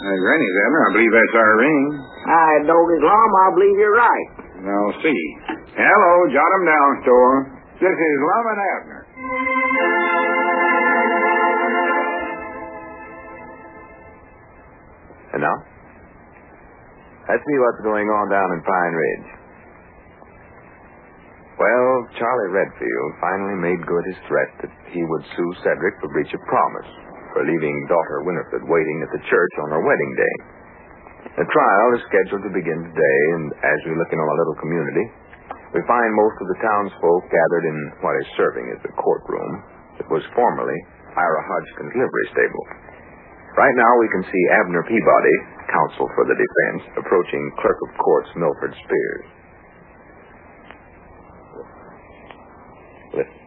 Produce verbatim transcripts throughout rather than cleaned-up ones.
Uh, Granny's, Abner. I believe that's our ring. I don't as long, I believe you're right. I'll see. Hello, jot 'em down, store. This is Lum and Abner. And now? Let's see what's going on down in Pine Ridge. Well, Charlie Redfield finally made good his threat that he would sue Cedric for breach of promise, for leaving daughter Winifred waiting at the church on her wedding day. The trial is scheduled to begin today, and as we look into our little community, we find most of the townsfolk gathered in what is serving as the courtroom that was formerly Ira Hodgkin's livery stable. Right now we can see Abner Peabody, counsel for the defense, approaching Clerk of Courts Milford Spears. Listen.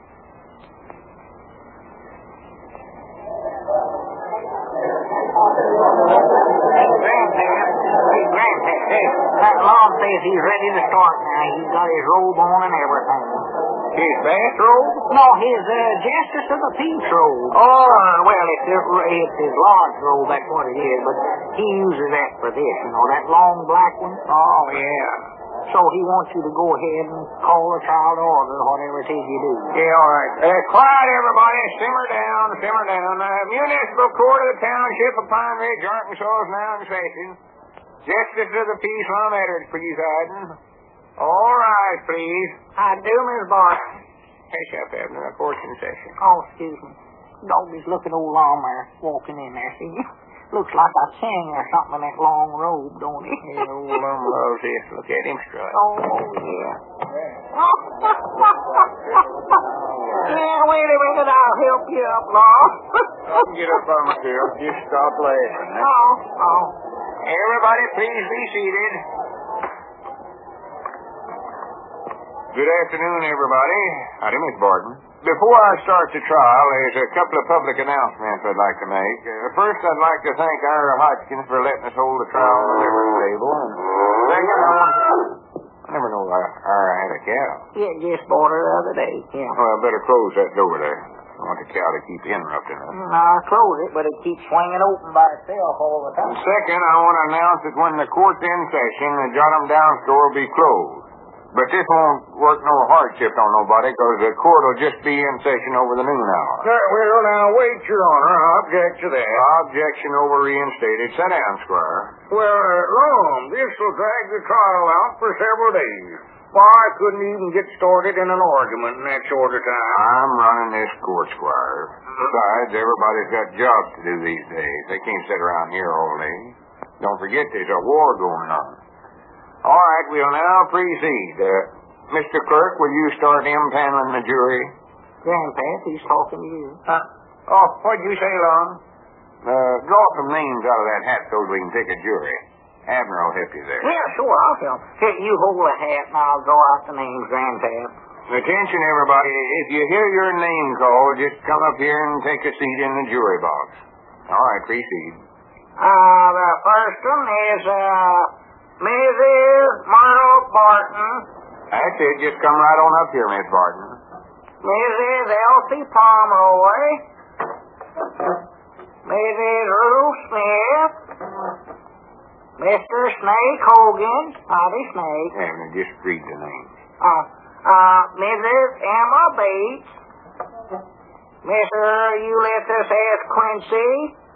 That law says he's ready to start now. He's got his robe on and everything. His bathrobe? No, his uh, Justice of the Peace robe. Oh, well, it's, it's his lodge robe, that's what it is, but he uses that for this, you know, that long black one. Oh, yeah. So he wants you to go ahead and call the trial to order, whatever it is you do. Yeah, all right. Uh, quiet, everybody. Simmer down, simmer down. Uh, Municipal Court of the Township of Pine Ridge, Arkansas is now in session. Justice of the Peace, Lum Eddard presiding. All right, please. I do, Miss Barton. Hush up, Abner. The court's in session. Oh, excuse me. Doggy's looking old Lawmer walking in there, see? Looks like a king or something in that long robe, don't he? Yeah, old Lum loves this. Look at him strut. Oh, yeah. Yeah, wait a minute. I'll help you up, Law. Get up on myself. Just stop laughing. Oh, oh. Everybody, please be seated. Good afternoon, everybody. Howdy, Miss Barton. Before I start the trial, there's a couple of public announcements I'd like to make. Uh, first, I'd like to thank Ira Hodgkins for letting us hold the trial on the livery stable. And second, I want... I never know Ira had a cow. Yeah, just bought her the other day, yeah. Well, I better close that door there. I want the cow to keep interrupting us. Mm, I'll close it, but it keeps swinging open by itself all the time. Second, I want to announce that when the court's in session, the Jot 'em Down store will be closed. But this won't work no hardship on nobody, because the court will just be in session over the noon hour. Well, now, wait, Your Honor. I object to that. Objection over reinstated. Sit down, Squire. Well, uh, Lum, this will drag the trial out for several days. Why, I couldn't even get started in an argument in that short a time. I'm running this court, Squire. Besides, everybody's got jobs to do these days. They can't sit around here all day. Don't forget there's a war going on. All right, we'll now proceed. Uh, Mister Clerk, will you start impaneling the jury? Grandpap, he's talking to you. Huh? Oh, what'd you say, Lon? Uh, draw some names out of that hat so we can pick a jury. Abner will help you there. Yeah, sure, I'll help. Hey, you hold the hat and I'll draw out the names, Grandpap. Attention, everybody. If you hear your name called, just come up here and take a seat in the jury box. All right, proceed. Uh, the first one is, uh... Missus Myrtle Barton. That's it. Just come right on up here, Miss Barton. Missus Elsie Pomeroy. Missus Ruth Smith. Mister Snake Hogan. Howdy, Snake. Abner, just read the names. Uh, uh, Missus Emma Bates. Mister Ulysses S. Quincy.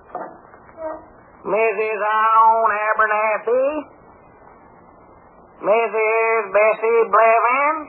Missus Ione Abernathy. Missus Bessie Blevins,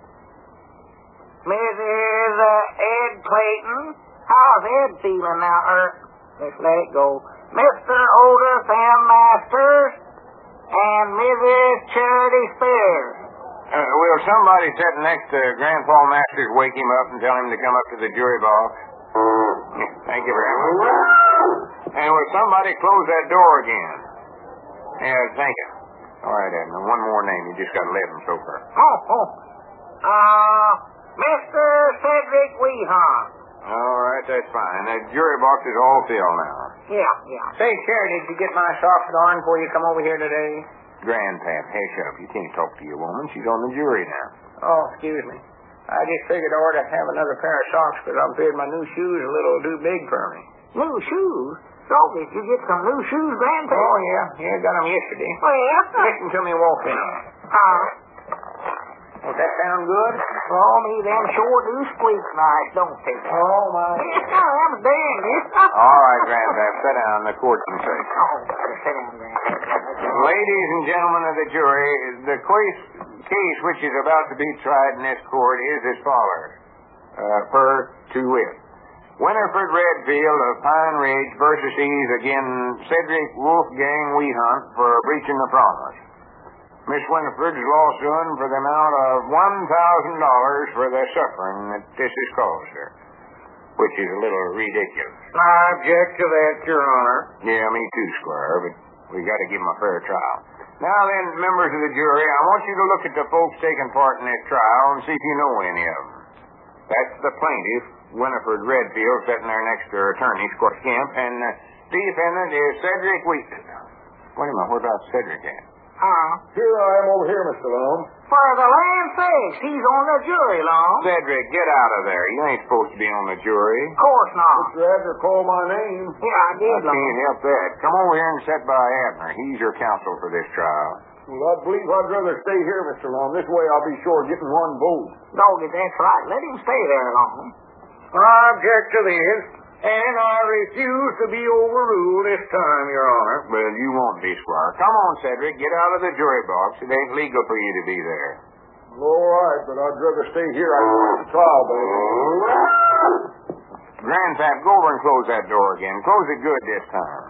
Missus Uh, Ed Clayton. How's Ed feeling now? Er, let's let it go. Mister Otis M. Masters and Missus Charity Spears. Uh, will somebody sitting next to Grandpa Masters wake him up and tell him to come up to the jury box? Yeah, thank you very much. And will somebody close that door again? Yeah, thank you. All right, Abner, one more name. You just got eleven so far. Oh, oh. Uh, Mister Cedric Wehan. All right, that's fine. That jury box is all filled now. Yeah, yeah. Say, Cher, did you get my socks on before you come over here today? Grandpap, hush up. You can't talk to your woman. She's on the jury now. Oh, excuse me. I just figured I ought to have another pair of socks because I'm afraid my new shoes are a little too big for me. New shoes? So, did you get some new shoes, Grandpa? Oh, yeah. Yeah, got them yesterday. Well, Listen to me walk in. uh, Does that sound good? oh, me, them sure do squeak nice, don't they? Oh, my. Yes, sir, them dandies. All right, Grandpap, sit down. The court's in session. Oh, sit down, Grandpa. Ladies and gentlemen of the jury, the case, case which is about to be tried in this court is as follows. Uh, per to wit. Winifred Redfield of Pine Ridge versus Ease against Cedric Wolfgang Wehunt for breaching the promise. Miss Winifred's lawsuit for the amount of one thousand dollars for the suffering that this has caused her, which is a little ridiculous. I object to that, Your Honor. Yeah, me too, Squire, but we got to give him a fair trial. Now then, members of the jury, I want you to look at the folks taking part in this trial and see if you know any of them. That's the plaintiff, Winifred Redfield, sitting there next to her attorney, Squire Kemp, and the defendant is Cedric Wheaton. Wait a minute, what about Cedric at? Uh, Here I am over here, Mister Long. for the land's sakes, he's on the jury, Long. Cedric, get out of there. You ain't supposed to be on the jury. Of course not. Mister Abner called my name. Yeah, I did, I Long. can't help that. Come over here and sit by Abner. He's your counsel for this trial. Well, I believe I'd rather stay here, Mister Long. This way I'll be sure of getting one vote. Doggy, that's right. Let him stay there, Long. I object to this, and I refuse to be overruled this time, Your Honor. Well, you won't be, Squire. Come on, Cedric. Get out of the jury box. It ain't legal for you to be there. All right, but I'd rather stay here. I want the trial, baby. Grandpap, go over and close that door again. Close it good this time.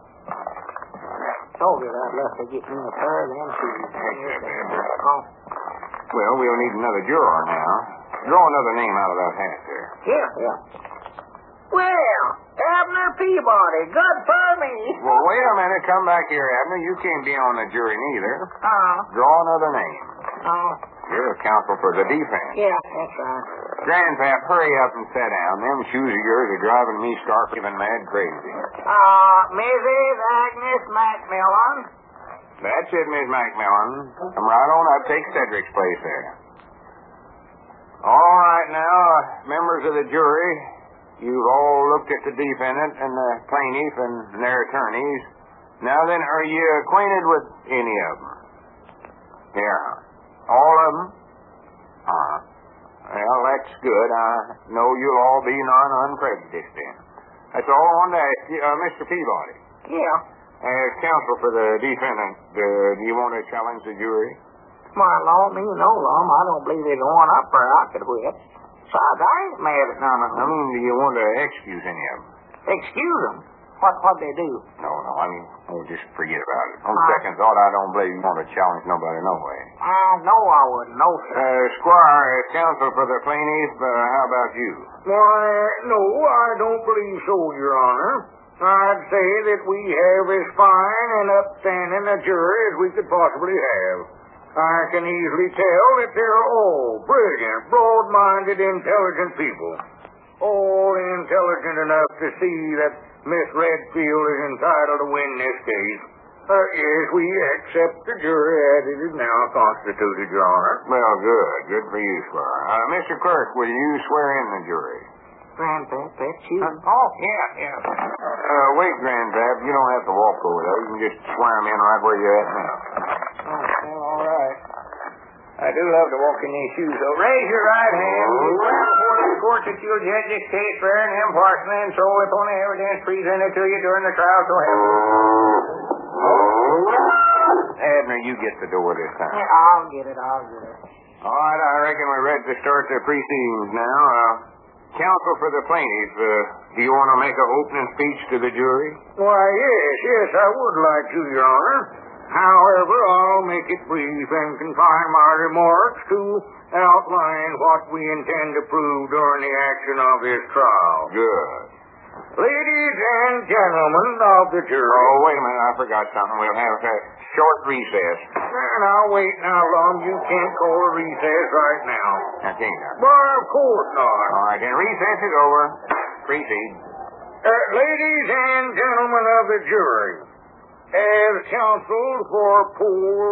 Doggy, I'd love to get me a pair of them shoes. Oh, Well, we'll need another juror now. Draw another name out of that hat there. here. Yeah. Well, Abner Peabody, good for me. Well, wait a minute. Come back here, Abner. You can't be on the jury neither. Uh, Draw another name. uh, You're a counsel for the defense. yeah, that's right. Grandpap, hurry up and sit down. Them shoes of yours are driving me stark even mad crazy. Uh, Missus Agnes Macmillan. That's it, Miss Macmillan. Come right on up. Take Cedric's place there. All right, now, uh, members of the jury, you've all looked at the defendant and the plaintiff and their attorneys. Now then, are you acquainted with any of them? Yeah. All of them? Uh-huh. Well, that's good. I know you'll all be non-unprejudiced then. That's all I wanted to ask you. Uh, Mister Peabody, Yeah. as counsel for the defendant, uh, do you want to challenge the jury? My Lord, me no, Lum. I don't believe there's one up there I could whip. Besides, I ain't mad at none of I them. mean, do you want to excuse any of them? Excuse them. What, what'd they do? No, no, I mean, oh, just forget about it. On Uh, second thought, I don't believe you want to challenge nobody no way. I know I wouldn't. No, sir. Uh, Squire, as counsel for the plaintiff, uh, how about you? Why, no, I don't believe so, Your Honor. I'd say that we have as fine and upstanding a jury as we could possibly have. I can easily tell that they're all brilliant, broad-minded, intelligent people. All intelligent enough to see that Miss Redfield is entitled to win this case. Uh, yes, we accept the jury as it is now constituted, Your Honor. Well, good. Good for you, Squire. Uh, Mister Clerk, will you swear in the jury? Grandpap, that's you. Oh, yeah, yeah. Uh, wait, Grandpap. You don't have to walk over there. You can just swear them in right where you're at now. Oh, well, all right. I do love to walk in these shoes, though. Raise your right hand. You swear before this court that you'll judge this case fair and impartially, and so upon the evidence presented to you during the trial, so help you. Abner, you get the door this time. Yeah, I'll get it, I'll get it. All right, I reckon we're ready to start the proceedings now. Uh, counsel for the plaintiff, uh, do you want to make an opening speech to the jury? Why, yes, yes, I would like to, Your Honor. However, I'll make it brief and confine my remarks to outline what we intend to prove during the action of this trial. Good. Ladies and gentlemen of the jury. Oh, wait a minute, I forgot something. We'll have a short recess. Now, wait now, Lum. You can't call a recess right now. I can't. Why, of course not. All right, then recess is over. Proceed. Uh, ladies and gentlemen of the jury, as counsel for poor,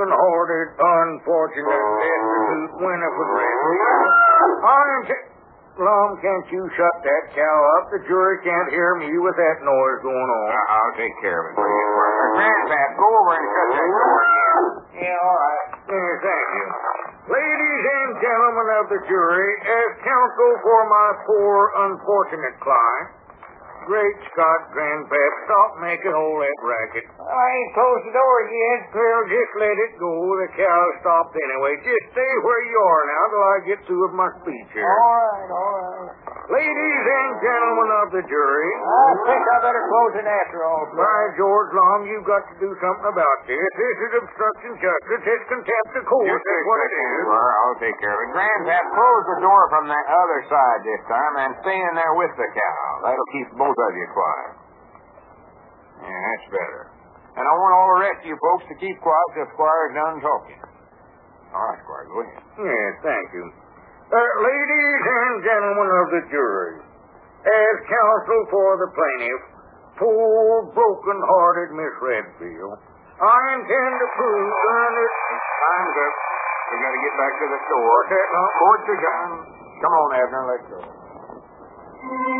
broken-hearted, unfortunate, destitute Winifred Redfield, I'm... T- Lum, can't you shut that cow up? The jury can't hear me with that noise going on. Uh, I'll take care of it for you, Squire. Grandpap, go over and shut that door again. Yeah, all right. Yeah, thank you. Ladies and gentlemen of the jury, as counsel for my poor, unfortunate client, great Scott, Grandpap, stop making all that racket. I ain't closed the door yet. Well, just let it go. The cow stopped anyway. Just stay where you are now till I get through with my speech here. All right, all right. Ladies and gentlemen of the jury, I think I better close it after all. by George Long, you've got to do something about this. This is obstruction justice. It's contempt of court. Just That's what it is. Squire. I'll take care of it. Grandpap, close the door from the other side this time and stay in there with the cow. That'll keep both of you quiet. Yeah, that's better. And I want all the rest of you folks to keep quiet till Squire's done talking. All right, Squire, go ahead. Yes, thank you. Uh, ladies and gentlemen of the jury, as counsel for the plaintiff, poor, broken-hearted Miss Redfield, I intend to prove under... Time's up. We got to get back to the store. What's that, Lum? Court's adjourned. Come on, Abner, let's go.